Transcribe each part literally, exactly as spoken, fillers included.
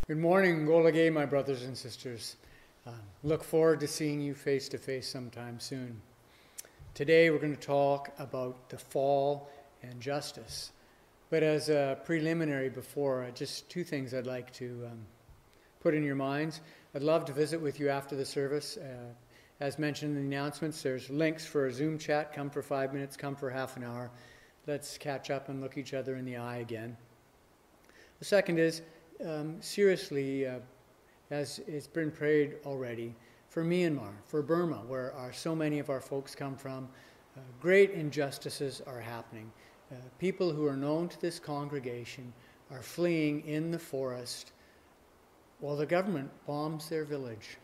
Good morning, Golagay, my brothers and sisters. Uh, look forward to seeing you face to face sometime soon. Today we're going to talk about the fall and justice. But as a preliminary before, uh, just two things I'd like to um, put in your minds. I'd love to visit with you after the service. Uh, as mentioned in the announcements, there's links for a Zoom chat. Come for five minutes, come for half an hour. Let's catch up and look each other in the eye again. The second is, Um, seriously, uh, as it's been prayed already, for Myanmar, for Burma, where our, so many of our folks come from, uh, great injustices are happening. Uh, people who are known to this congregation are fleeing in the forest while the government bombs their village.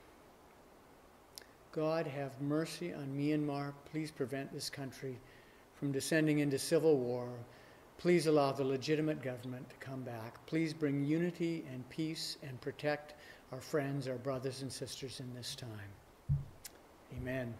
God have mercy on Myanmar. Please prevent this country from descending into civil war. Please allow the legitimate government to come back. Please bring unity and peace and protect our friends, our brothers and sisters in this time. Amen.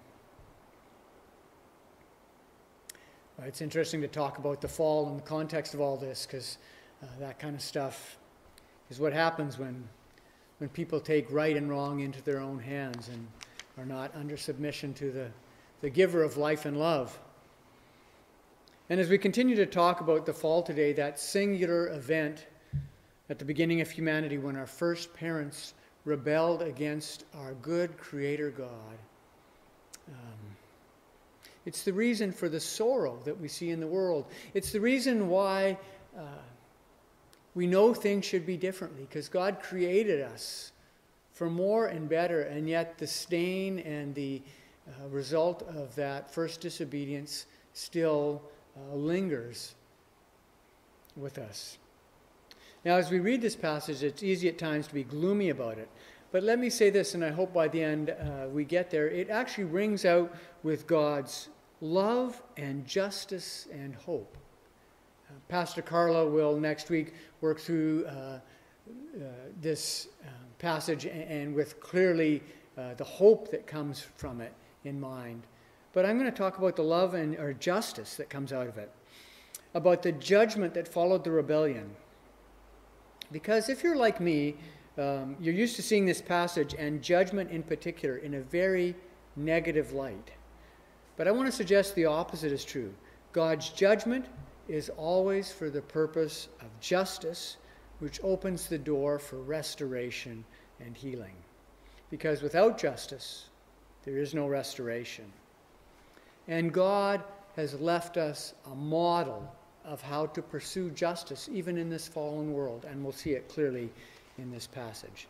Well, it's interesting to talk about the fall in the context of all this, because uh, that kind of stuff is what happens when, when people take right and wrong into their own hands and are not under submission to the, the giver of life and love. And as we continue to talk about the fall today, that singular event at the beginning of humanity when our first parents rebelled against our good Creator God, um, it's the reason for the sorrow that we see in the world. It's the reason why uh, we know things should be differently, because God created us for more and better, and yet the stain and the uh, result of that first disobedience still Uh, lingers with us. Now, as we read this passage, it's easy at times to be gloomy about it. But let me say this, and I hope by the end uh, we get there. It actually rings out with God's love and justice and hope. Uh, Pastor Carla will next week work through uh, uh, this uh, passage and, and with clearly uh, the hope that comes from it in mind. But I'm going to talk about the love and or justice that comes out of it, about the judgment that followed the rebellion. Because if you're like me, um, you're used to seeing this passage and judgment in particular in a very negative light. But I want to suggest the opposite is true. God's judgment is always for the purpose of justice, which opens the door for restoration and healing. Because without justice, there is no restoration. And God has left us a model of how to pursue justice, even in this fallen world. And we'll see it clearly in this passage.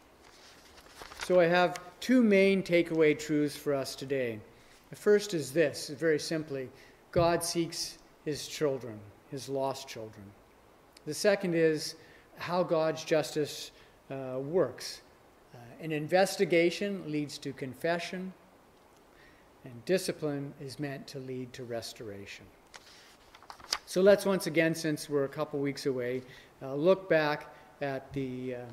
So I have two main takeaway truths for us today. The first is this, very simply, God seeks his children, his lost children. The second is how God's justice uh, works. Uh, an investigation leads to confession, and discipline is meant to lead to restoration. So let's once again, since we're a couple weeks away, uh, look back at the uh,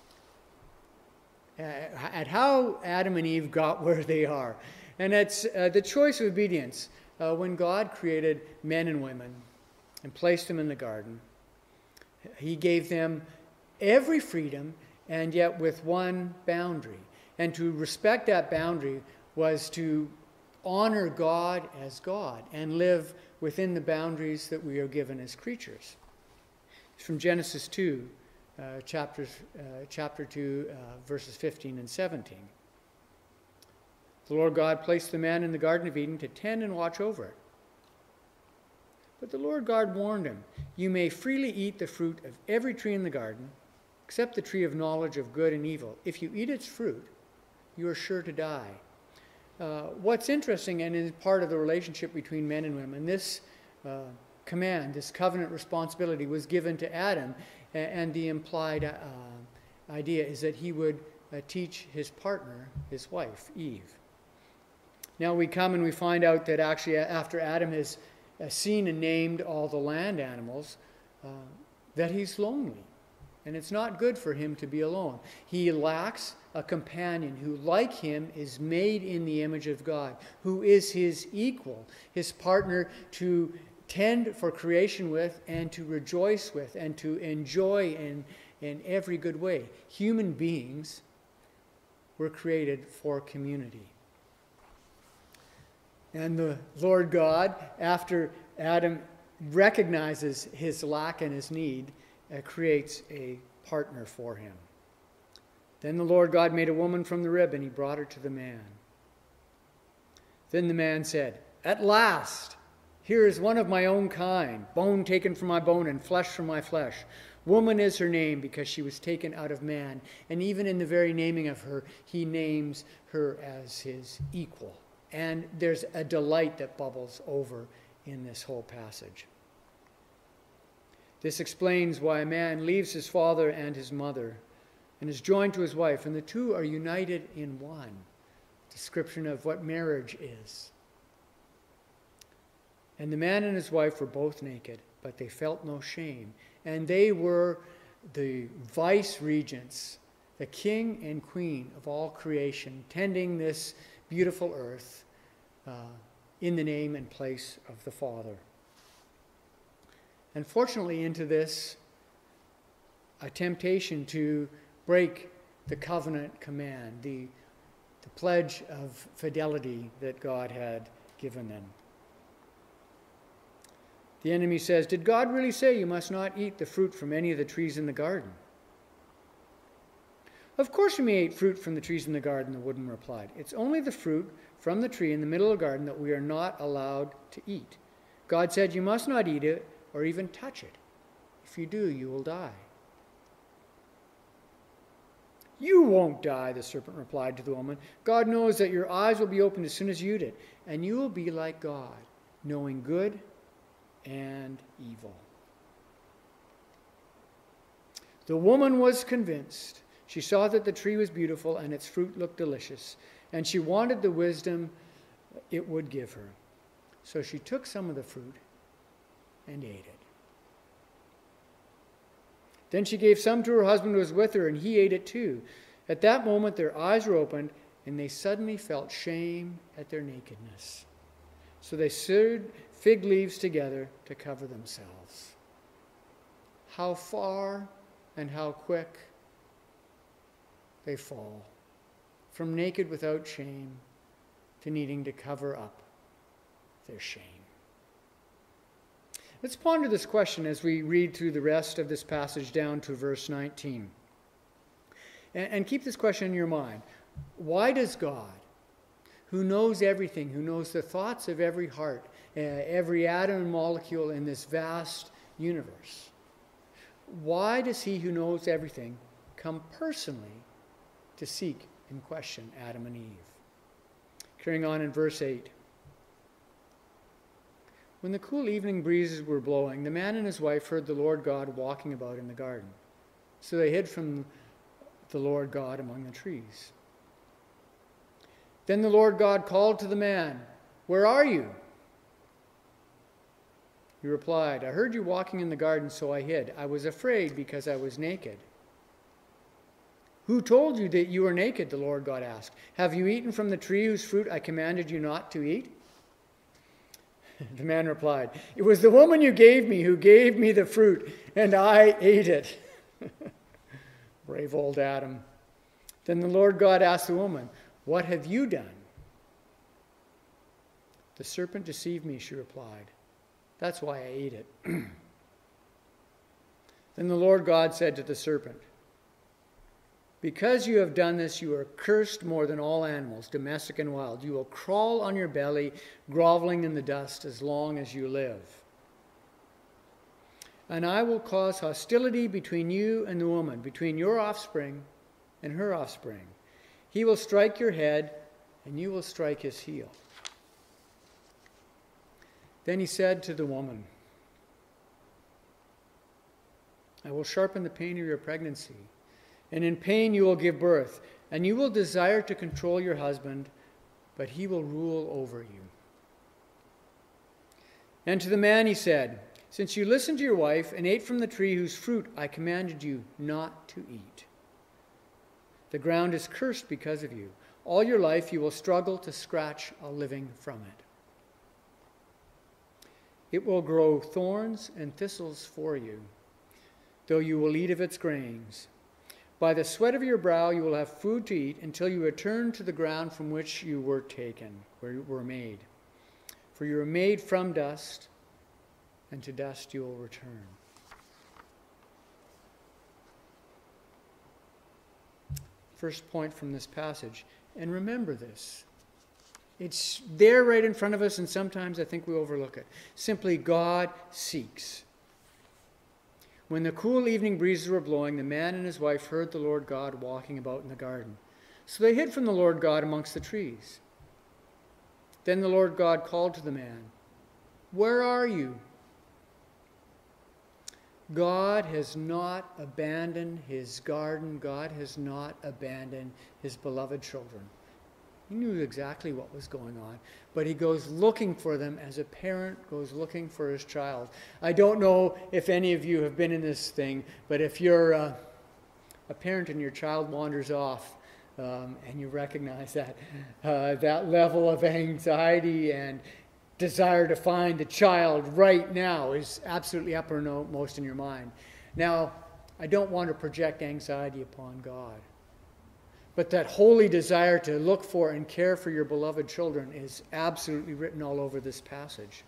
at how Adam and Eve got where they are. And it's uh, the choice of obedience. Uh, when God created men and women and placed them in the garden, he gave them every freedom, and yet with one boundary. And to respect that boundary was to honor God as God and live within the boundaries that we are given as creatures. It's from Genesis two, uh, chapters, uh, chapter two, uh, verses fifteen and seventeen. The Lord God placed the man in the Garden of Eden to tend and watch over it. But the Lord God warned him, "You may freely eat the fruit of every tree in the garden, except the tree of knowledge of good and evil. If you eat its fruit, you are sure to die." Uh, what's interesting, and is part of the relationship between men and women, this uh, command, this covenant responsibility was given to Adam, and, and the implied uh, idea is that he would uh, teach his partner, his wife, Eve. Now we come and we find out that actually after Adam has uh, seen and named all the land animals, uh, that he's lonely. And it's not good for him to be alone. He lacks a companion who, like him, is made in the image of God, who is his equal, his partner to tend for creation with and to rejoice with and to enjoy and, in every good way. Human beings were created for community. And the Lord God, after Adam recognizes his lack and his need, uh, creates a partner for him. Then the Lord God made a woman from the rib, and he brought her to the man. Then the man said, "At last, here is one of my own kind, bone taken from my bone and flesh from my flesh. Woman is her name because she was taken out of man." And even in the very naming of her, he names her as his equal. And there's a delight that bubbles over in this whole passage. This explains why a man leaves his father and his mother and is joined to his wife, and the two are united in one. Description of what marriage is. And the man and his wife were both naked, but they felt no shame. And they were the vice regents, the king and queen of all creation, tending this beautiful earth uh, in the name and place of the Father. And fortunately, into this, a temptation to break the covenant command, the, the pledge of fidelity that God had given them. The enemy says, "Did God really say you must not eat the fruit from any of the trees in the garden?" "Of course you may eat fruit from the trees in the garden," the woman replied. "It's only the fruit from the tree in the middle of the garden that we are not allowed to eat. God said you must not eat it or even touch it. If you do, you will die." "You won't die," the serpent replied to the woman. "God knows that your eyes will be opened as soon as you eat it, and you will be like God, knowing good and evil." The woman was convinced. She saw that the tree was beautiful and its fruit looked delicious, and she wanted the wisdom it would give her. So she took some of the fruit and ate it. Then she gave some to her husband who was with her, and he ate it too. At that moment their eyes were opened, and they suddenly felt shame at their nakedness. So they sewed fig leaves together to cover themselves. How far and how quick they fall, from naked without shame to needing to cover up their shame. Let's ponder this question as we read through the rest of this passage down to verse nineteen. And, and keep this question in your mind. Why does God, who knows everything, who knows the thoughts of every heart, uh, every atom and molecule in this vast universe, why does he who knows everything come personally to seek and question Adam and Eve? Carrying on in verse eight. When the cool evening breezes were blowing, the man and his wife heard the Lord God walking about in the garden. So they hid from the Lord God among the trees. Then the Lord God called to the man, "Where are you?" He replied, "I heard you walking in the garden, so I hid. I was afraid because I was naked." "Who told you that you were naked?" the Lord God asked. "Have you eaten from the tree whose fruit I commanded you not to eat?" The man replied, "It was the woman you gave me who gave me the fruit, and I ate it." Brave old Adam. Then the Lord God asked the woman, "What have you done?" "The serpent deceived me," she replied. "That's why I ate it." Then the Lord God said to the serpent, "Because you have done this, you are cursed more than all animals, domestic and wild. You will crawl on your belly, groveling in the dust as long as you live. And I will cause hostility between you and the woman, between your offspring and her offspring. He will strike your head, and you will strike his heel." Then he said to the woman, "I will sharpen the pain of your pregnancy, and in pain you will give birth, and you will desire to control your husband, but he will rule over you." And to the man he said, "Since you listened to your wife and ate from the tree whose fruit I commanded you not to eat, the ground is cursed because of you. All your life you will struggle to scratch a living from it. It will grow thorns and thistles for you, though you will eat of its grains. By the sweat of your brow you will have food to eat until you return to the ground from which you were taken, where you were made. For you were made from dust, and to dust you will return. First point from this passage, and remember this. It's there right in front of us, and sometimes I think we overlook it. Simply, God seeks. When the cool evening breezes were blowing, the man and his wife heard the Lord God walking about in the garden. So they hid from the Lord God amongst the trees. Then the Lord God called to the man, "Where are you?" God has not abandoned his garden. God has not abandoned his beloved children. He knew exactly what was going on, but he goes looking for them as a parent goes looking for his child. I don't know if any of you have been in this thing, but if you're uh, a parent and your child wanders off, um, and you recognize that, uh, that level of anxiety and desire to find the child right now is absolutely uppermost in your mind. Now, I don't want to project anxiety upon God. But that holy desire to look for and care for your beloved children is absolutely written all over this passage.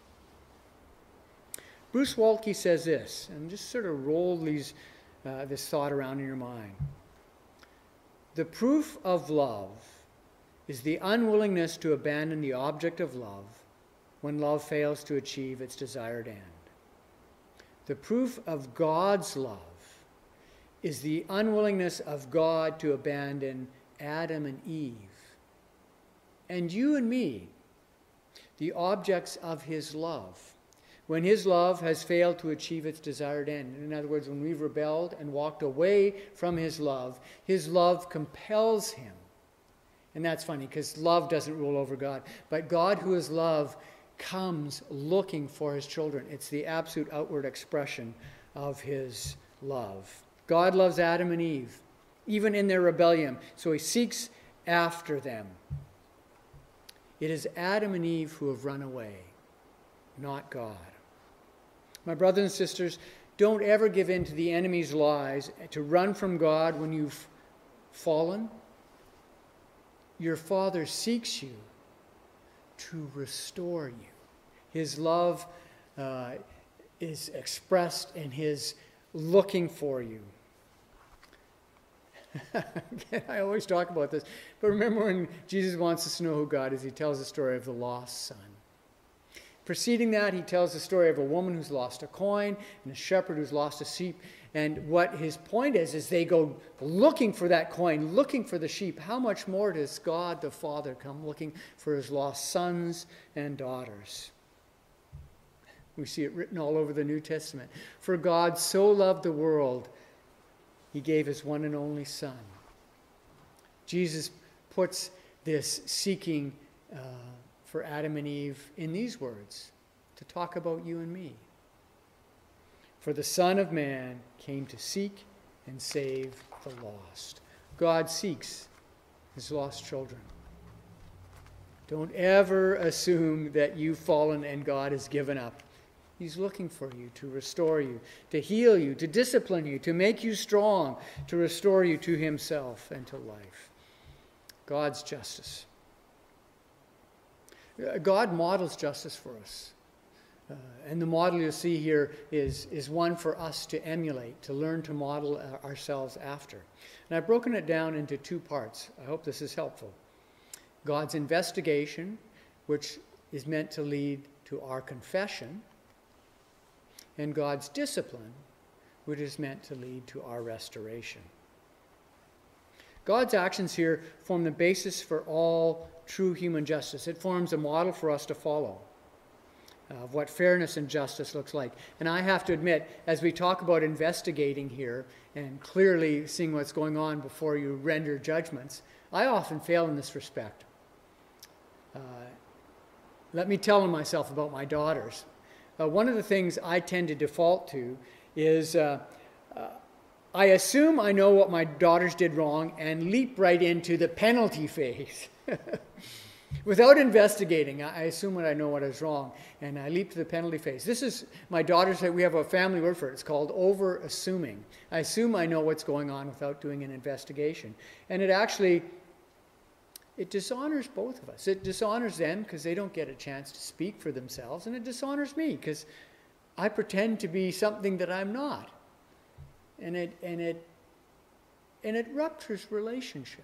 Bruce Waltke says this, and just sort of roll these, uh, this thought around in your mind. The proof of love is the unwillingness to abandon the object of love when love fails to achieve its desired end. The proof of God's love is the unwillingness of God to abandon Adam and Eve, and you and me, the objects of his love, when his love has failed to achieve its desired end. In other words, when we've rebelled and walked away from his love, his love compels him. And that's funny, because love doesn't rule over God. But God, who is love, comes looking for his children. It's the absolute outward expression of his love. God loves Adam and Eve, even in their rebellion, so he seeks after them. It is Adam and Eve who have run away, not God. My brothers and sisters, don't ever give in to the enemy's lies to run from God when you've fallen. Your Father seeks you to restore you. His love uh, is expressed in his looking for you. I always talk about this, but remember when Jesus wants us to know who God is, he tells the story of the lost son. Preceding that, he tells the story of a woman who's lost a coin and a shepherd who's lost a sheep. And what his point is, is they go looking for that coin, looking for the sheep. How much more does God the Father come looking for his lost sons and daughters? We see it written all over the New Testament. For God so loved the world, he gave his one and only Son. Jesus puts this seeking uh, for Adam and Eve in these words to talk about you and me. For the Son of Man came to seek and save the lost. God seeks his lost children. Don't ever assume that you've fallen and God has given up. He's looking for you to restore you, to heal you, to discipline you, to make you strong, to restore you to himself and to life. God's justice. God models justice for us. Uh, and the model you see here is, is one for us to emulate, to learn to model ourselves after. And I've broken it down into two parts. I hope this is helpful. God's investigation, which is meant to lead to our confession, and God's discipline, which is meant to lead to our restoration. God's actions here form the basis for all true human justice. It forms a model for us to follow of what fairness and justice looks like. And I have to admit, as we talk about investigating here and clearly seeing what's going on before you render judgments, I often fail in this respect. Uh, let me tell on myself about my daughters. Uh, one of the things I tend to default to is uh, uh, I assume I know what my daughters did wrong and leap right into the penalty phase. Without investigating, I assume what I know what is wrong, and I leap to the penalty phase. This is, my daughter said, we have a family word for it. It's called over-assuming. I assume I know what's going on without doing an investigation. And it actually, it dishonors both of us. It dishonors them because they don't get a chance to speak for themselves, and it dishonors me because I pretend to be something that I'm not. And it, and it, and it ruptures relationship.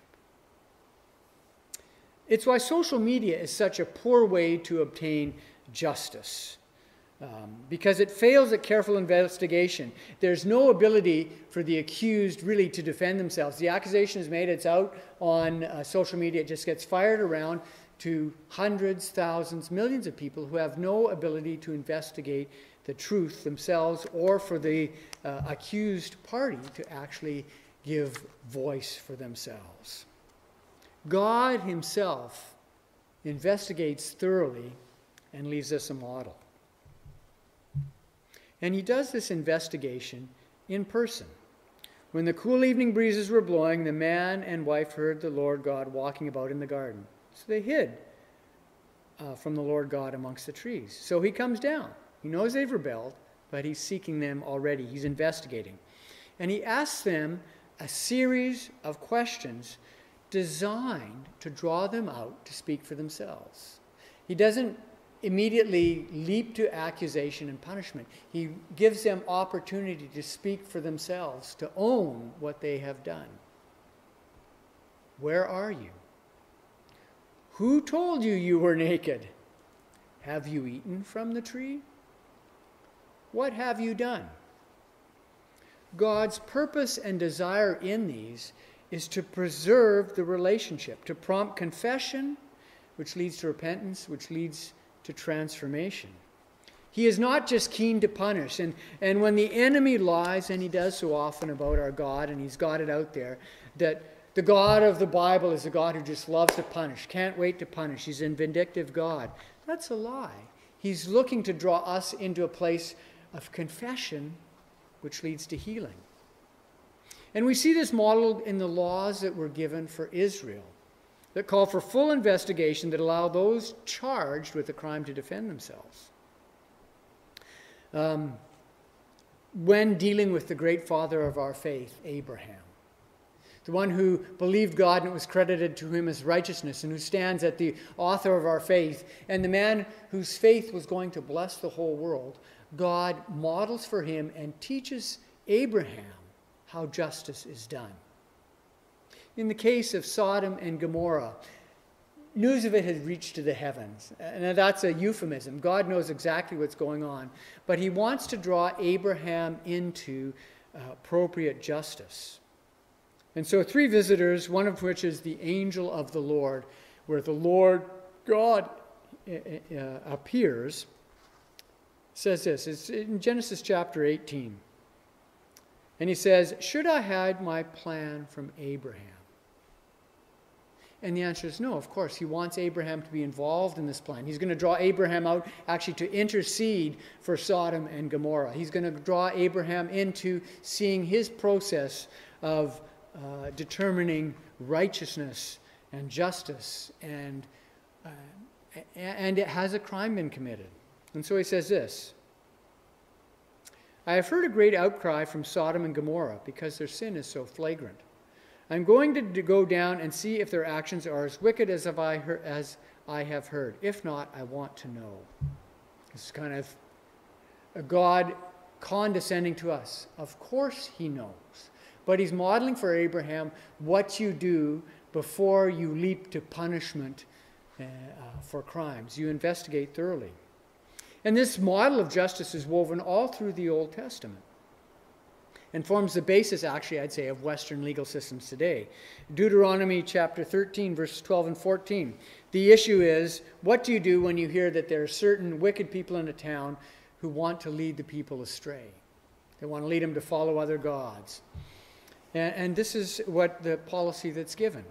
It's why social media is such a poor way to obtain justice, um, because it fails at careful investigation. There's no ability for the accused really to defend themselves. The accusation is made, it's out on uh, social media, it just gets fired around to hundreds, thousands, millions of people who have no ability to investigate the truth themselves, or for the uh, accused party to actually give voice for themselves. God himself investigates thoroughly and leaves us a model. And he does this investigation in person. When the cool evening breezes were blowing, the man and wife heard the Lord God walking about in the garden. So they hid uh, from the Lord God amongst the trees. So he comes down. He knows they've rebelled, but he's seeking them already. He's investigating. And he asks them a series of questions designed to draw them out to speak for themselves. He doesn't immediately leap to accusation and punishment. He gives them opportunity to speak for themselves, to own what they have done. Where are you? Who told you you were naked? Have you eaten from the tree? What have you done? God's purpose and desire in these is to preserve the relationship, to prompt confession, which leads to repentance, which leads to transformation. He is not just keen to punish. And, and when the enemy lies, and he does so often about our God, and he's got it out there, that the God of the Bible is a God who just loves to punish, can't wait to punish. He's a vindictive God. That's a lie. He's looking to draw us into a place of confession, which leads to healing. And we see this modeled in the laws that were given for Israel, that call for full investigation, that allow those charged with a crime to defend themselves. Um, when dealing with the great father of our faith, Abraham, the one who believed God and it was credited to him as righteousness, and who stands at the author of our faith, and the man whose faith was going to bless the whole world, God models for him and teaches Abraham how justice is done. In the case of Sodom and Gomorrah, news of it had reached to the heavens. And that's a euphemism. God knows exactly what's going on. But he wants to draw Abraham into uh, appropriate justice. And so three visitors, one of which is the angel of the Lord, where the Lord God uh, uh, appears, says this. It's in Genesis chapter eighteen. And he says, should I hide my plan from Abraham? And the answer is no, of course. He wants Abraham to be involved in this plan. He's going to draw Abraham out actually to intercede for Sodom and Gomorrah. He's going to draw Abraham into seeing his process of uh, determining righteousness and justice. And, uh, and has a crime been committed? And so he says this. I have heard a great outcry from Sodom and Gomorrah because their sin is so flagrant. I'm going to go down and see if their actions are as wicked as, have I, heard, as I have heard. If not, I want to know. This is kind of a God condescending to us. Of course he knows. But he's modeling for Abraham what you do before you leap to punishment uh, uh, for crimes. You investigate thoroughly. And this model of justice is woven all through the Old Testament and forms the basis, actually, I'd say, of Western legal systems today. Deuteronomy chapter thirteen, verses twelve and fourteen. The issue is, what do you do when you hear that there are certain wicked people in a town who want to lead the people astray? They want to lead them to follow other gods. And, and this is what the policy that's given.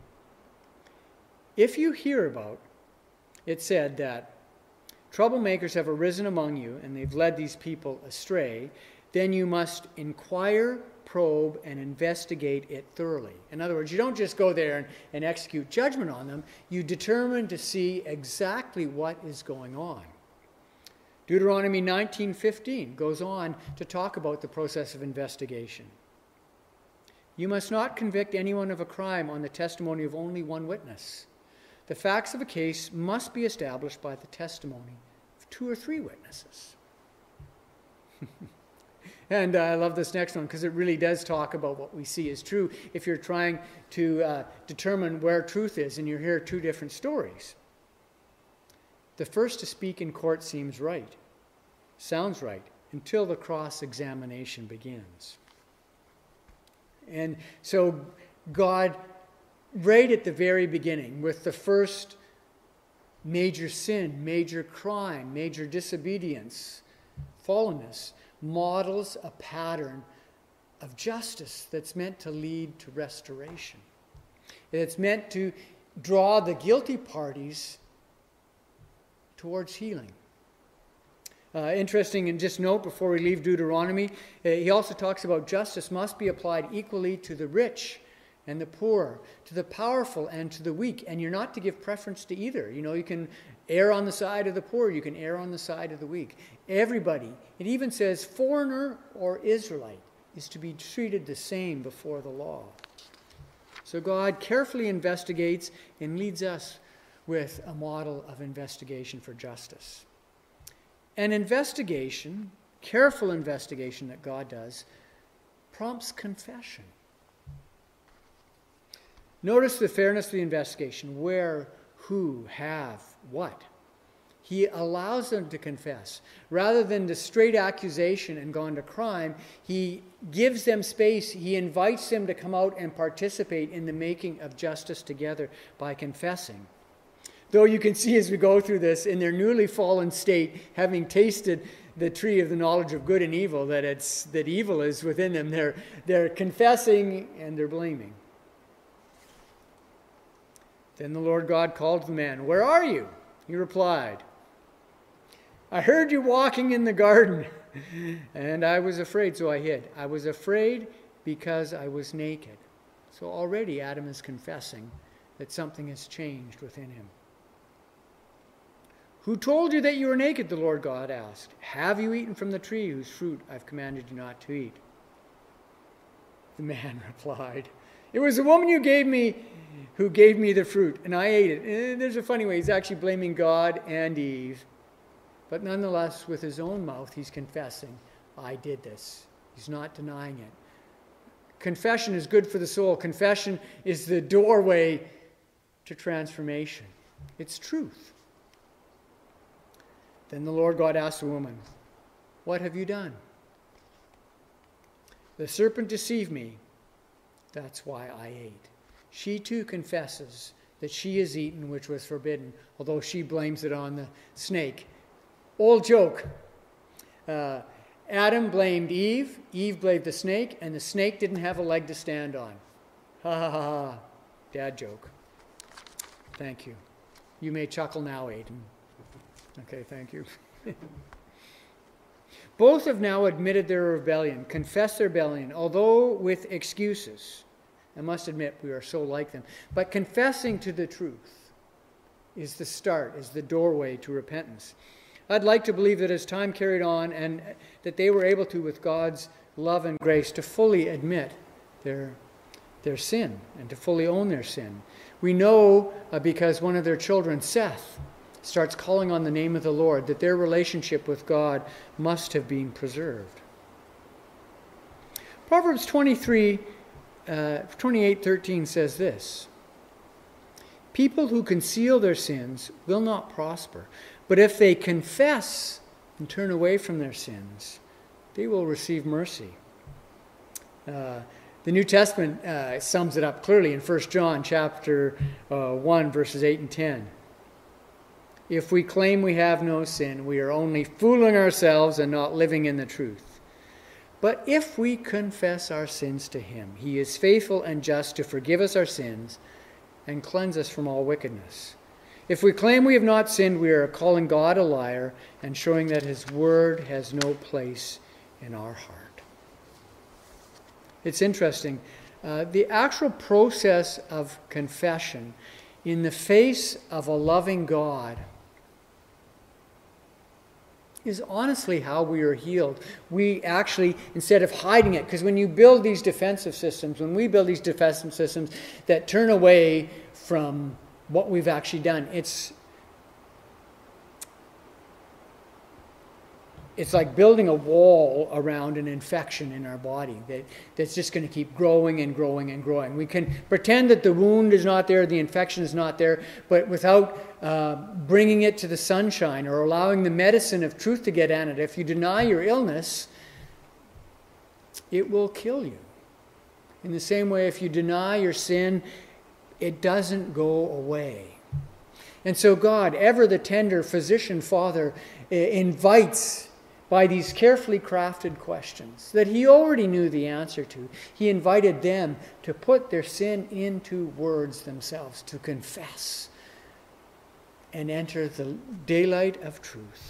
If you hear about, it said that troublemakers have arisen among you, and they've led these people astray, then you must inquire probe and investigate it thoroughly. In other words, you don't just go there and, and execute judgment on them. You determine to see exactly what is going on. Deuteronomy nineteen fifteen goes on to talk about the process of investigation. You must not convict anyone of a crime on the testimony of only one witness. The facts of a case must be established by the testimony of two or three witnesses. And uh, I love this next one because it really does talk about what we see as true if you're trying to uh, determine where truth is and you hear two different stories. The first to speak in court seems right, sounds right, until the cross-examination begins. And so God, right at the very beginning, with the first major sin, major crime, major disobedience, fallenness, models a pattern of justice that's meant to lead to restoration. It's meant to draw the guilty parties towards healing. Uh, interesting, and just note before we leave Deuteronomy, uh, he also talks about justice must be applied equally to the rich and the poor, to the powerful and to the weak. And you're not to give preference to either. You know, you can err on the side of the poor, you can err on the side of the weak. Everybody, it even says foreigner or Israelite, is to be treated the same before the law. So God carefully investigates and leads us with a model of investigation for justice. An investigation, careful investigation that God does, prompts confession. Notice the fairness of the investigation. Where, who, have, what. He allows them to confess. Rather than the straight accusation and gone to crime, he gives them space. He invites them to come out and participate in the making of justice together by confessing. Though you can see as we go through this, in their newly fallen state, having tasted the tree of the knowledge of good and evil, that it's that evil is within them, they're, they're confessing and they're blaming. Then the Lord God called to the man, "Where are you?" He replied, "I heard you walking in the garden, and I was afraid, so I hid. I was afraid because I was naked." So already Adam is confessing that something has changed within him. "Who told you that you were naked?" the Lord God asked. "Have you eaten from the tree whose fruit I've commanded you not to eat?" The man replied, "It was the woman you gave me who gave me the fruit, and I ate it." And there's a funny way. He's actually blaming God and Eve. But nonetheless, with his own mouth, he's confessing, "I did this." He's not denying it. Confession is good for the soul. Confession is the doorway to transformation. It's truth. Then the Lord God asked the woman, "What have you done?" "The serpent deceived me. That's why I ate." She too confesses that she has eaten which was forbidden, although she blames it on the snake. Old joke. Uh, Adam blamed Eve, Eve blamed the snake, and the snake didn't have a leg to stand on. Ha ha ha ha. Dad joke. Thank you. You may chuckle now, Aiden. Okay, thank you. Both have now admitted their rebellion, confessed their rebellion, although with excuses. I must admit, we are so like them. But confessing to the truth is the start, is the doorway to repentance. I'd like to believe that as time carried on and that they were able to, with God's love and grace, to fully admit their, their sin and to fully own their sin. We know uh, because one of their children, Seth, starts calling on the name of the Lord, that their relationship with God must have been preserved. Proverbs twenty-three, uh, twenty-eight thirteen says this, "People who conceal their sins will not prosper, but if they confess and turn away from their sins, they will receive mercy." Uh, the New Testament uh, sums it up clearly in First John chapter uh, one, verses eight and ten. "If we claim we have no sin, we are only fooling ourselves and not living in the truth. But if we confess our sins to him, he is faithful and just to forgive us our sins and cleanse us from all wickedness. If we claim we have not sinned, we are calling God a liar and showing that his word has no place in our heart." It's interesting. Uh, the actual process of confession in the face of a loving God is honestly how we are healed. We actually, instead of hiding it, because when you build these defensive systems, when we build these defensive systems that turn away from what we've actually done, it's It's like building a wall around an infection in our body that, that's just going to keep growing and growing and growing. We can pretend that the wound is not there, the infection is not there, but without uh, bringing it to the sunshine or allowing the medicine of truth to get at it, if you deny your illness, it will kill you. In the same way, if you deny your sin, it doesn't go away. And so God, ever the tender physician Father, invites by these carefully crafted questions that he already knew the answer to. He invited them to put their sin into words themselves, to confess and enter the daylight of truth.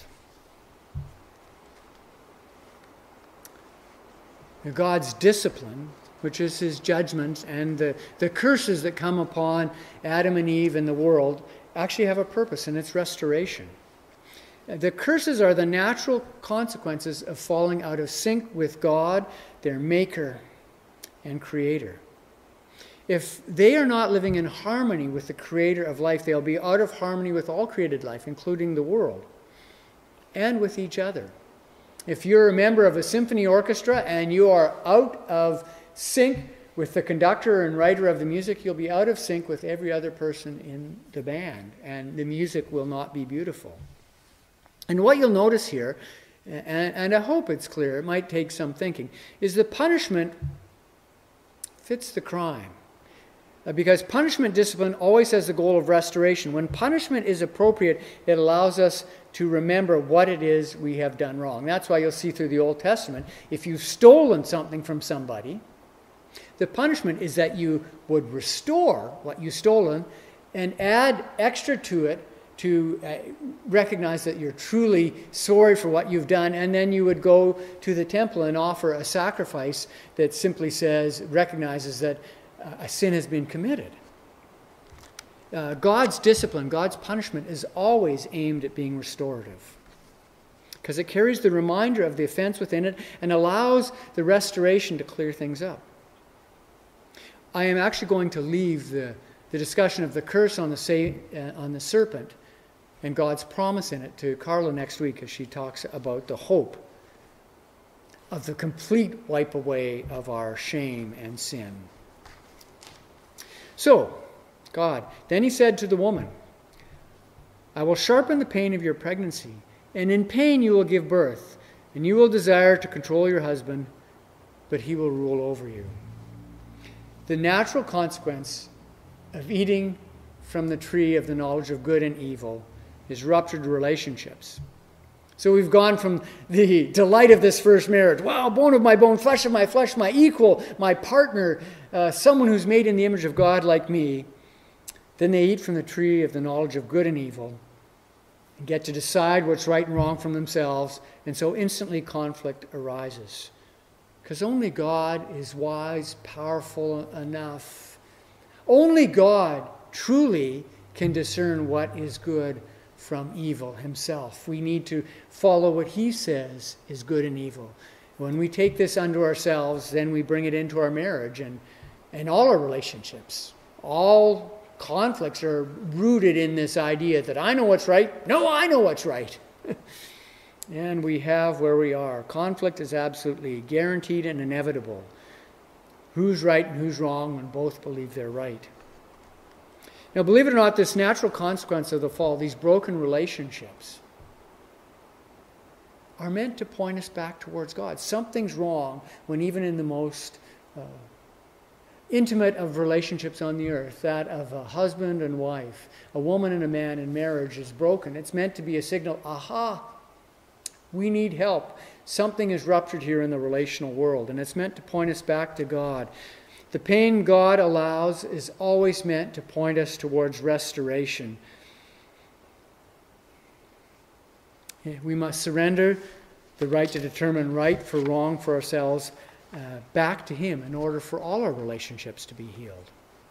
God's discipline, which is his judgment, and the, the curses that come upon Adam and Eve and the world actually have a purpose, and it's restoration. The curses are the natural consequences of falling out of sync with God, their maker and creator. If they are not living in harmony with the creator of life, they'll be out of harmony with all created life, including the world, and with each other. If you're a member of a symphony orchestra and you are out of sync with the conductor and writer of the music, you'll be out of sync with every other person in the band, and the music will not be beautiful. And what you'll notice here, and, and I hope it's clear, it might take some thinking, is the punishment fits the crime. Uh, because punishment discipline always has the goal of restoration. When punishment is appropriate, it allows us to remember what it is we have done wrong. That's why you'll see through the Old Testament, if you've stolen something from somebody, the punishment is that you would restore what you've stolen and add extra to it to uh, recognize that you're truly sorry for what you've done, and then you would go to the temple and offer a sacrifice that simply says, recognizes that uh, a sin has been committed. Uh, God's discipline, God's punishment is always aimed at being restorative, because it carries the reminder of the offense within it and allows the restoration to clear things up. I am actually going to leave the, the discussion of the curse on the, sa- uh, on the serpent and God's promise in it to Carla next week as she talks about the hope of the complete wipe away of our shame and sin. So, God, then he said to the woman, I will sharpen the pain of your pregnancy, and in pain you will give birth, and you will desire to control your husband, but he will rule over you. The natural consequence of eating from the tree of the knowledge of good and evil is ruptured relationships. So we've gone from the delight of this first marriage, wow, bone of my bone, flesh of my flesh, my equal, my partner, uh, someone who's made in the image of God like me. Then they eat from the tree of the knowledge of good and evil and get to decide what's right and wrong from themselves, and so instantly conflict arises. Because only God is wise, powerful enough. Only God truly can discern what is good from evil himself. We need to follow what he says is good and evil. When we take this unto ourselves, then we bring it into our marriage and, and all our relationships. All conflicts are rooted in this idea that I know what's right. No, I know what's right. And we have where we are. Conflict is absolutely guaranteed and inevitable. Who's right and who's wrong when both believe they're right? Now, believe it or not, this natural consequence of the fall, these broken relationships, are meant to point us back towards God. Something's wrong when even in the most uh, intimate of relationships on the earth, that of a husband and wife, a woman and a man in marriage is broken. It's meant to be a signal, aha, we need help. Something is ruptured here in the relational world, and it's meant to point us back to God. The pain God allows is always meant to point us towards restoration. We must surrender the right to determine right for wrong for ourselves uh, back to Him in order for all our relationships to be healed.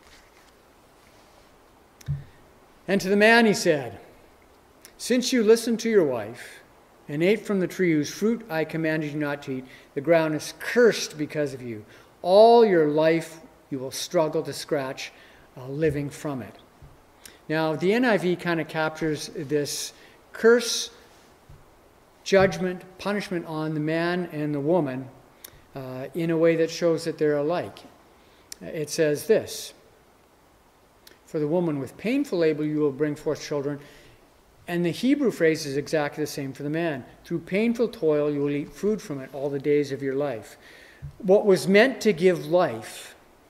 And to the man he said, "Since you listened to your wife and ate from the tree whose fruit I commanded you not to eat, the ground is cursed because of you. All your life you will struggle to scratch a living from it." Now, the N I V kind of captures this curse, judgment, punishment on the man and the woman uh, in a way that shows that they're alike. It says this, "For the woman with painful labor you will bring forth children." And the Hebrew phrase is exactly the same for the man. "Through painful toil you will eat food from it all the days of your life." What was meant to give life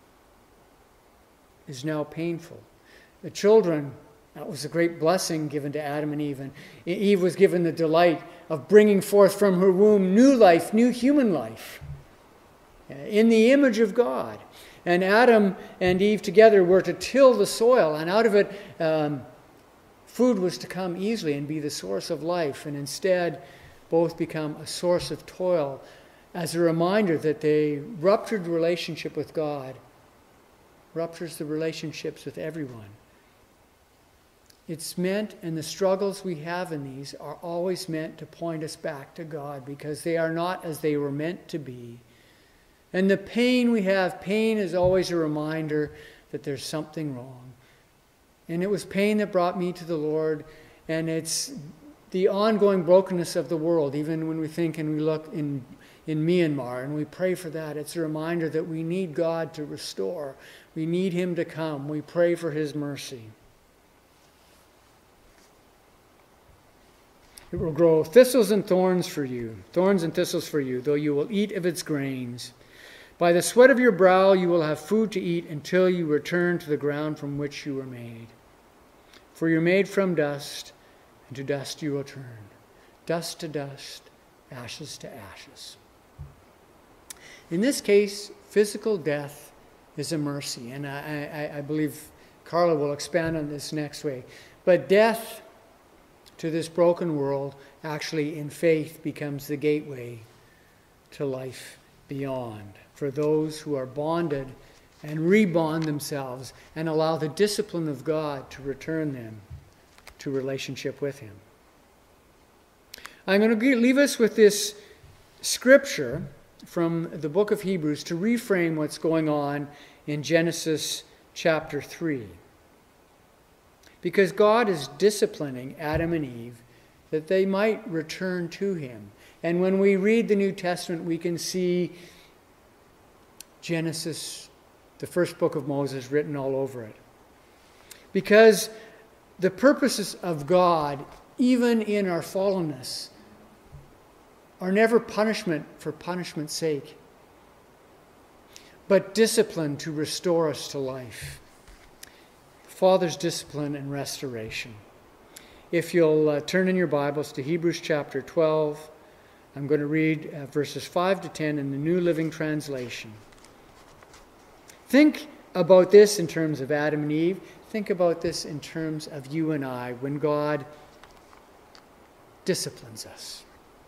is now painful. The children, that was a great blessing given to Adam and Eve. And Eve was given the delight of bringing forth from her womb new life, new human life, in the image of God. And Adam and Eve together were to till the soil, and out of it um, food was to come easily and be the source of life. And instead, both become a source of toil, as a reminder that they ruptured relationship with God, ruptures the relationships with everyone. It's meant, and the struggles we have in these are always meant to point us back to God, because they are not as they were meant to be. And the pain we have, pain is always a reminder that there's something wrong. And it was pain that brought me to the Lord, and it's the ongoing brokenness of the world, even when we think and we look in, in Myanmar and we pray for that. It's a reminder that we need God to restore. We need Him to come. We pray for His mercy. "It will grow thistles and thorns for you, thorns and thistles for you, though you will eat of its grains. By the sweat of your brow you will have food to eat until you return to the ground from which you were made. For you're made from dust, and to dust you will turn. Dust to dust, ashes to ashes." In this case, physical death is a mercy, and I, I, I believe Carla will expand on this next week. But death to this broken world actually in faith becomes the gateway to life beyond for those who are bonded and rebond themselves and allow the discipline of God to return them to relationship with Him. I'm going to leave us with this scripture from the book of Hebrews to reframe what's going on in Genesis chapter three. Because God is disciplining Adam and Eve that they might return to Him. And when we read the New Testament, we can see Genesis, the first book of Moses, written all over it. Because the purposes of God, even in our fallenness, are never punishment for punishment's sake, but discipline to restore us to life. Father's discipline and restoration. If you'll uh, turn in your Bibles to Hebrews chapter twelve, I'm going to read uh, verses five to ten in the New Living Translation. Think about this in terms of Adam and Eve. Think about this in terms of you and I when God disciplines us.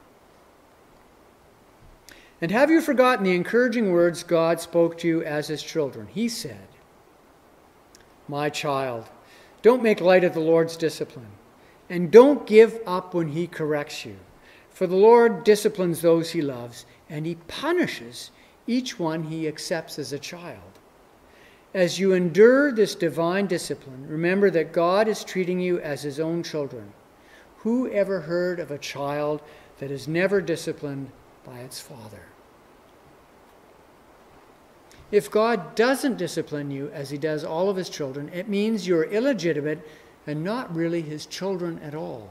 "And have you forgotten the encouraging words God spoke to you as His children? He said, 'My child, don't make light of the Lord's discipline, and don't give up when He corrects you. For the Lord disciplines those He loves, and He punishes each one He accepts as a child. As you endure this divine discipline, remember that God is treating you as His own children. Who ever heard of a child that is never disciplined by its father?' If God doesn't discipline you as He does all of His children, it means you're illegitimate and not really His children at all.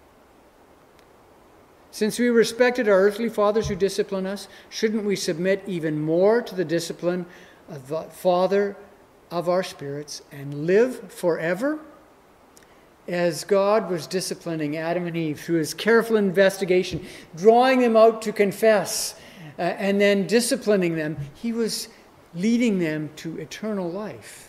Since we respected our earthly fathers who discipline us, shouldn't we submit even more to the discipline of the Father of our spirits and live forever? As God was disciplining Adam and Eve through His careful investigation, drawing them out to confess, uh, and then disciplining them, He was leading them to eternal life.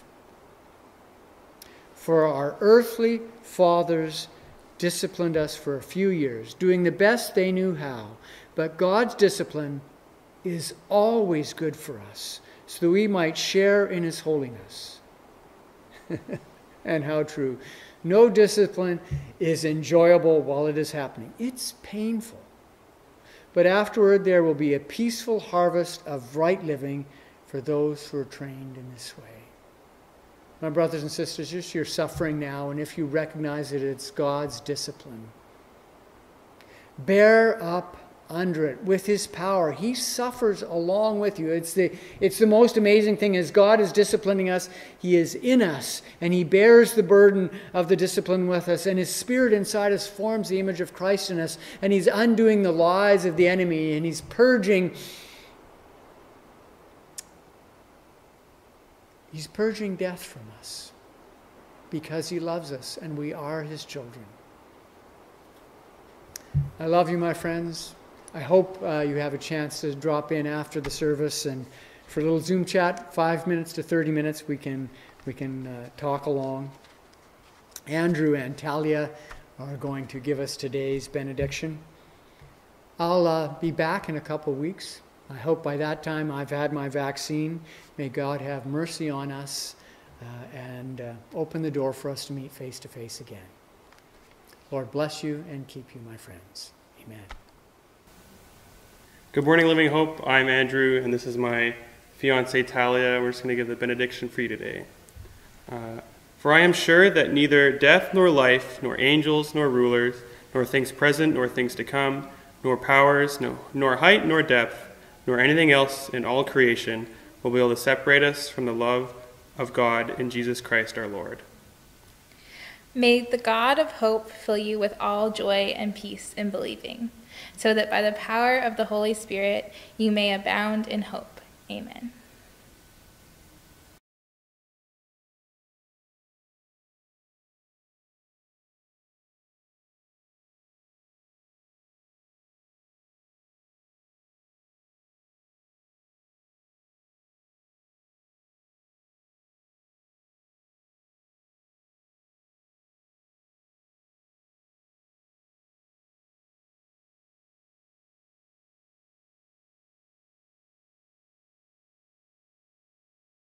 For our earthly fathers disciplined us for a few years, doing the best they knew how, but God's discipline is always good for us, so that we might share in his holiness. And how true. No discipline is enjoyable while it is happening. It's painful. But afterward there will be a peaceful harvest of right living for those who are trained in this way. My brothers and sisters, just you're suffering now, and if you recognize that it's God's discipline, bear up under it with his power. He suffers along with you. It's the, it's the most amazing thing. As God is disciplining us, he is in us, and he bears the burden of the discipline with us, and his Spirit inside us forms the image of Christ in us, and he's undoing the lies of the enemy, and he's purging he's purging death from us because he loves us and we are his children. I love you, my friends. I hope uh, you have a chance to drop in after the service, and for a little Zoom chat, five minutes to thirty minutes, we can we can uh, talk along. Andrew and Talia are going to give us today's benediction. I'll uh, be back in a couple of weeks. I hope by that time I've had my vaccine. May God have mercy on us uh, and uh, open the door for us to meet face to face again. Lord bless you and keep you, my friends. Amen. Good morning, Living Hope. I'm Andrew, and this is my fiancée, Talia. We're just going to give the benediction for you today. Uh, For I am sure that neither death nor life, nor angels nor rulers, nor things present nor things to come, nor powers, no, nor height nor depth, nor anything else in all creation will be able to separate us from the love of God in Jesus Christ our Lord. May the God of hope fill you with all joy and peace in believing, so that by the power of the Holy Spirit you may abound in hope. Amen.